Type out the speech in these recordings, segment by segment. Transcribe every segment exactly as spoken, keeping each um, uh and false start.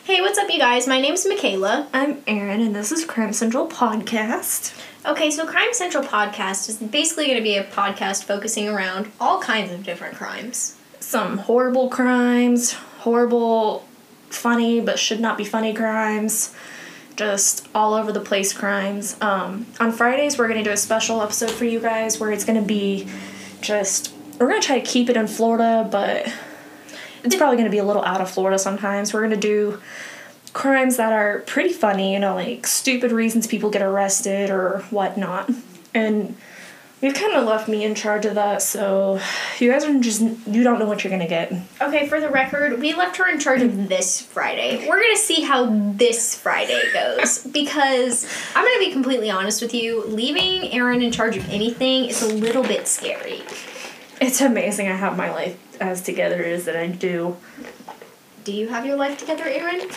Hey, what's up, you guys? My name's Michaela. I'm Erin, and this is Crime Central Podcast. Okay, so Crime Central Podcast is basically going to be a podcast focusing around all kinds of different crimes. Some horrible crimes, horrible, funny, but should not be funny crimes, just all over the place crimes. Um, on Fridays, we're going to do a special episode for you guys where it's going to be just, we're going to try to keep it in Florida, but it's probably going to be a little out of Florida sometimes. We're going to do crimes that are pretty funny, you know, like stupid reasons people get arrested or whatnot. And we've kind of left me in charge of that, so you guys are just, you don't know what you're going to get. Okay, for the record, we left her in charge of this Friday. We're going to see how this Friday goes, because I'm going to be completely honest with you, leaving Erin in charge of anything is a little bit scary. It's amazing I have my life as together as that I do. Do you have your life together, Erin?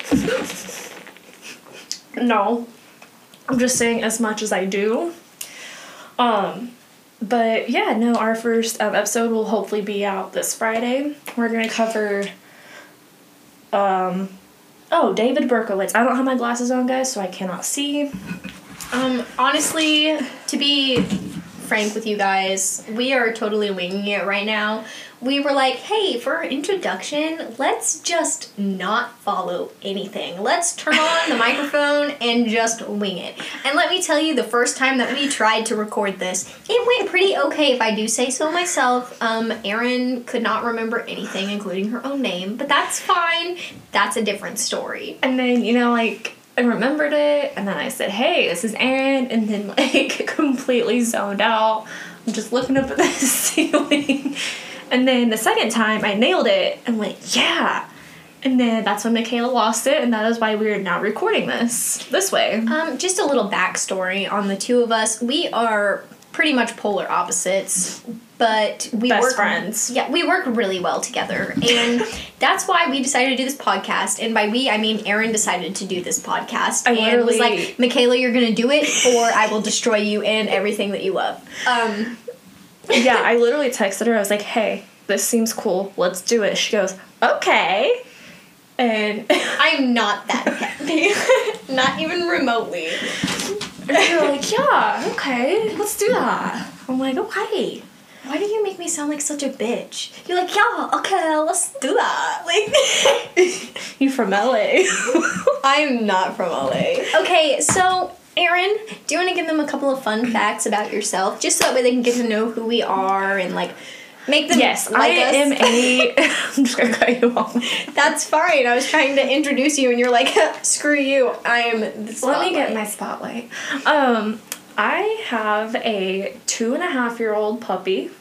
No. I'm just saying as much as I do. Um, but yeah, no, our first um, episode will hopefully be out this Friday. We're going to cover, um, oh, David Berkowitz. I don't have my glasses on, guys, so I cannot see. Um, honestly, to be frank with you guys, we are totally winging it right now. We were like, hey, for our introduction, let's just not follow anything. Let's turn on the microphone and just wing it. And let me tell you, the first time that we tried to record this, it went pretty okay, if I do say so myself. Um, Erin could not remember anything, including her own name, but that's fine. That's a different story. And then, you know, like, I remembered it, and then I said, hey, this is Erin, and then, like, completely zoned out. I'm just looking up at the ceiling. And then the second time, I nailed it and went, yeah. And then that's when Michaela lost it, and that is why we are now recording this this way. Um, just a little backstory on the two of us. We are pretty much polar opposites, but we Best work friends. Yeah, we work really well together, and that's why we decided to do this podcast. And by we, I mean Erin decided to do this podcast, I and was literally- like, "Michaela, you're gonna do it, or I will destroy you and everything that you love." Um. Yeah, I literally texted her. I was like, hey, this seems cool. Let's do it. She goes, okay. And I'm not that petty. Not even remotely. you're like, yeah, okay, let's do that. I'm like, okay. Why do you make me sound like such a bitch? You're like, yeah, okay, let's do that. Like, You from L A. I'm not from L A. Okay, so Erin, do you want to give them a couple of fun facts about yourself, just so that way they can get to know who we are and like make them Yes, like I us? am a. I'm just gonna cut you off. That's fine. I was trying to introduce you, and you're like, screw you. I am the Let spotlight. me get my spotlight. Um, I have a two and a half year old puppy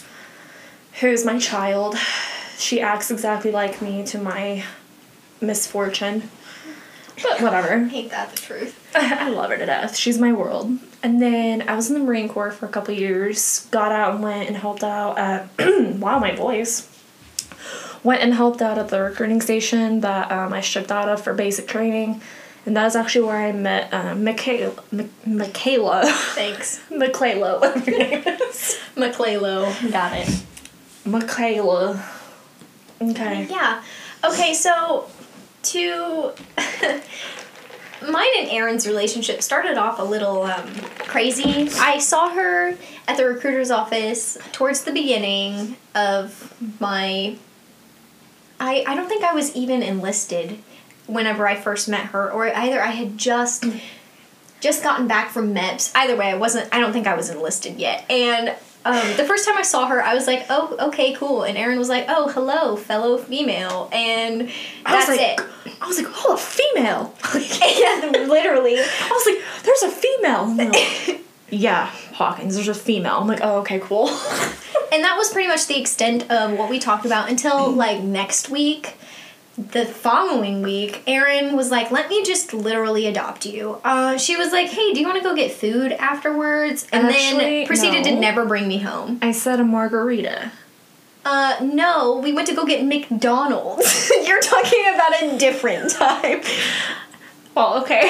who's my child. She acts exactly like me to my misfortune. But whatever. I hate that, the truth. I love her to death. She's my world. And then I was in the Marine Corps for a couple years. Got out and went and helped out at... wow, my voice. Went and helped out at the recruiting station that um, I shipped out of for basic training. And that is actually where I met uh, Michaela. M- Michaela. Thanks. Michaela, whatever her name is. McClalo. Got it. Michaela. Okay. Yeah. Okay, so to... Mine and Erin's relationship started off a little um, crazy. I saw her at the recruiter's office towards the beginning of my... I, I don't think I was even enlisted whenever I first met her, or either I had just just gotten back from M E P S. Either way, I wasn't... I don't think I was enlisted yet. And um, the first time I saw her, I was like, oh, okay, cool. And Erin was like, oh, hello, fellow female. And that's I was like, it. I was like, oh, a female. Yeah, literally. I was like, there's a female. And they're like, yeah, Hawkins, there's a female. I'm like, oh, okay, cool. And that was pretty much the extent of what we talked about until, like, next week. The following week, Erin was like, let me just literally adopt you. Uh, she was like, hey, do you want to go get food afterwards? And Actually, then proceeded to no. never bring me home. I said a margarita. Uh, no, we went to go get McDonald's. You're talking about a different time. Well, okay.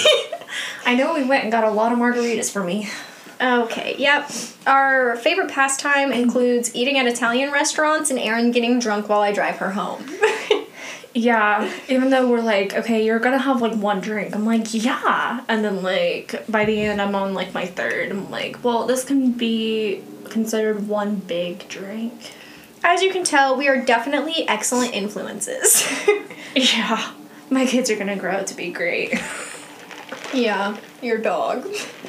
I know we went and got a lot of margaritas for me. Okay, yep. Our favorite pastime includes eating at Italian restaurants and Erin getting drunk while I drive her home. Yeah, even though we're like, okay, you're gonna have like one drink. I'm like, yeah. And then like by the end I'm on like my third. I'm like, well, this can be considered one big drink. As you can tell, we are definitely excellent influences. Yeah. My kids are gonna grow up to be great. Yeah, your dog.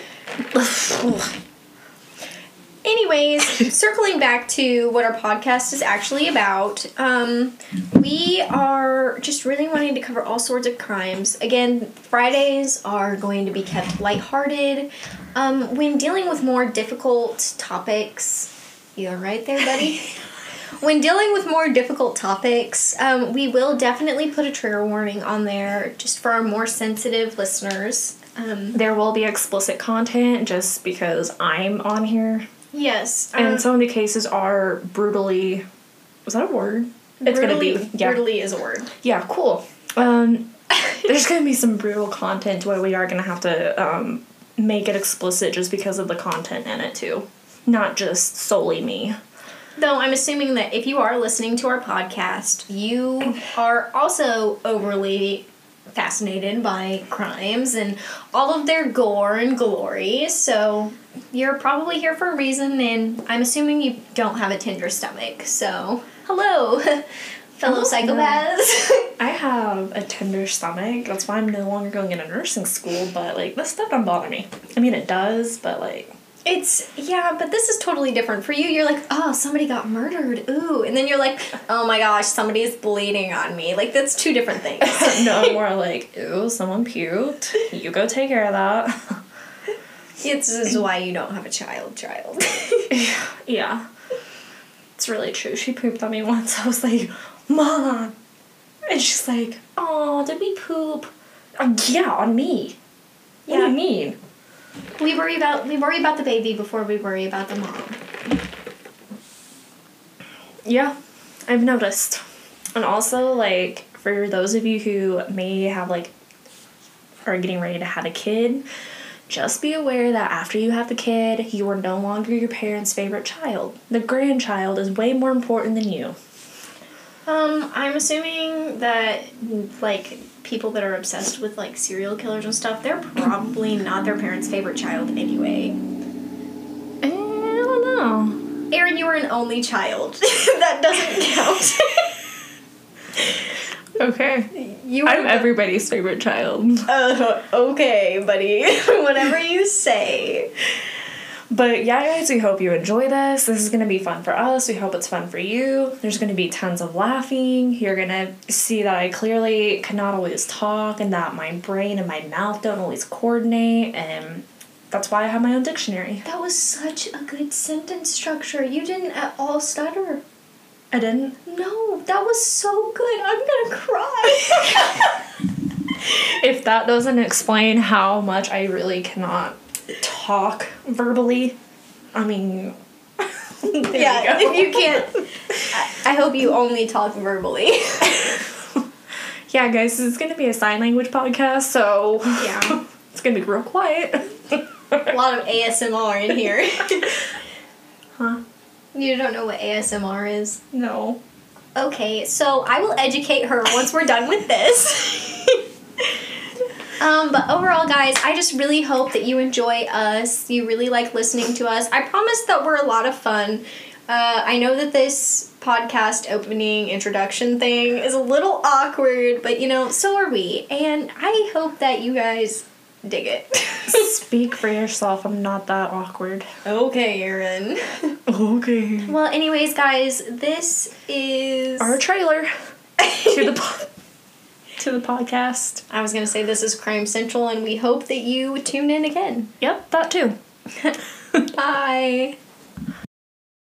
Anyways, circling back to what our podcast is actually about, um, we are just really wanting to cover all sorts of crimes. Again, Fridays are going to be kept lighthearted. Um, when dealing with more difficult topics, you're right there, buddy. When dealing with more difficult topics, um, we will definitely put a trigger warning on there just for our more sensitive listeners. Um, there will be explicit content just because I'm on here. Yes. And um, some of the cases are brutally... Was that a word? It's going to be... Yeah. Brutally is a word. Yeah, cool. Um, there's going to be some brutal content where we are going to have to um, make it explicit just because of the content in it, too. Not just solely me. Though I'm assuming that if you are listening to our podcast, you are also overly fascinated by crimes and all of their gore and glory, so you're probably here for a reason, and I'm assuming you don't have a tender stomach, so hello, fellow Oh, psychopaths. I have a tender stomach. That's why I'm no longer going into nursing school, but, like, this stuff don't bother me. I mean, it does, but, like... It's, yeah, but this is totally different. For you, you're like, oh, somebody got murdered, ooh. And then you're like, oh my gosh, somebody's bleeding on me. Like, that's two different things. No, more like, ooh, someone puked. You go take care of that. This is why you don't have a child, child. Yeah. It's really true. She pooped on me once. I was like, Mom. And she's like, oh, did we poop? Oh, yeah, on me. What Yeah. do you mean? We worry about we worry about the baby before we worry about the mom. Yeah, I've noticed. And also, like, for those of you who may have, like, are getting ready to have a kid, just be aware that after you have the kid, you are no longer your parents' favorite child. The grandchild is way more important than you. Um, I'm assuming that, like, people that are obsessed with, like, serial killers and stuff, they're probably not their parents' favorite child anyway. I don't know. Erin, you were an only child. That doesn't count. Okay. You were I'm the- everybody's favorite child. Uh, okay, buddy. Whatever you say. But yeah, guys, we hope you enjoy this. This is going to be fun for us. We hope it's fun for you. There's going to be tons of laughing. You're going to see that I clearly cannot always talk and that my brain and my mouth don't always coordinate. And that's why I have my own dictionary. That was such a good sentence structure. You didn't at all stutter. I didn't? No, that was so good. I'm gonna cry. If that doesn't explain how much I really cannot talk verbally, I mean... Yeah, you if you can't, I, I hope you only talk verbally. Yeah, guys, this is going to be a sign language podcast, so... Yeah. It's going to be real quiet. A lot of A S M R in here. Huh? You don't know what A S M R is? No. Okay, so I will educate her once we're done with this. Um, but overall, guys, I just really hope that you enjoy us. You really like listening to us. I promise that we're a lot of fun. Uh, I know that this podcast opening introduction thing is a little awkward, but, you know, so are we. And I hope that you guys dig it. Speak for yourself. I'm not that awkward. Okay, Erin. Okay. Well, anyways, guys, this is... Our trailer to the po- to the podcast. I was going to say this is Crime Central, and we hope that you tune in again. Yep, that too. Bye.